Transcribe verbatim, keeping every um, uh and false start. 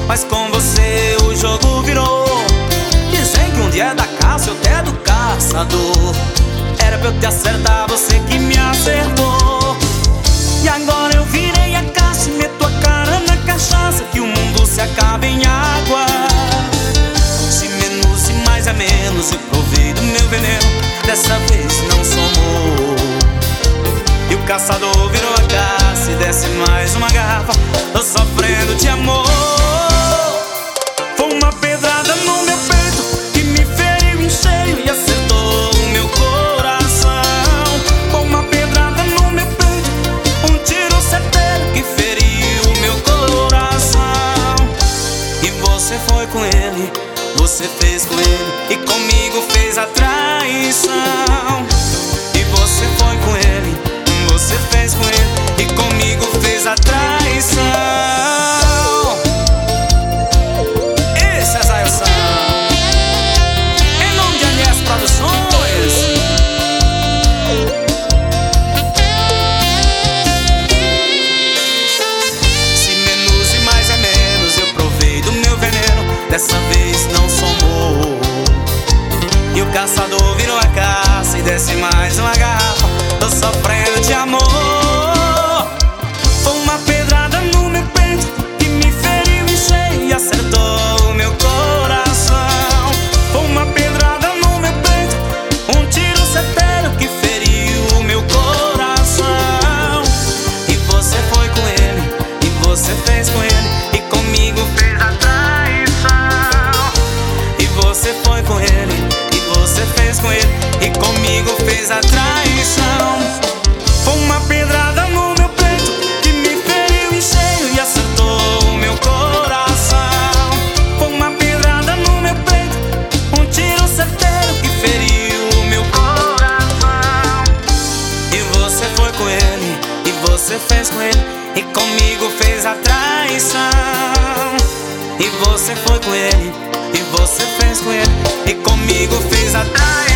mas com você o jogo virou. Dizem que um dia é da caça e outro é do caçador. Era pra eu te acertar, você que me acertou. E agora eu virei a caça e meto a cara na cachaça, que o mundo se acaba em água. Se menos e mais é menos, eu provei do meu veneno, dessa vez não somou. E o caçador virou a caça e desce mais uma garrafa. Tô sofrendo de amor. Foi uma pedrada no meu peito que me feriu em cheio e acertou o meu coração. Foi uma pedrada no meu peito, um tiro certeiro que feriu o meu coração. E você foi com ele, você fez com ele, e comigo fez a traição. E você foi com ele, você fez com ele, e comigo fez a traição. Esse é Zé Sam, em nome de N S Produções. Se menos e mais é menos, eu provei do meu veneno, dessa vez não somou. E o caçador virou a caça e desce mais uma garrafa. Tô sofrendo de amor. Foi uma pedrada no meu peito que me feriu em cheio e acertou o meu coração. Foi uma pedrada no meu peito, um tiro certeiro que feriu o meu coração. E você foi com ele, e você fez com ele, e comigo fez a traição. E você foi com ele, e você fez com ele, e comigo fez a traição. Foi uma pedrada no meu peito que me feriu em cheio e acertou o meu coração. Foi uma pedrada no meu peito, um tiro certeiro que feriu o meu coração. E você foi com ele, e você fez com ele, e comigo fez a traição. E você foi com ele, e você fez com ele, e comigo fez a traição.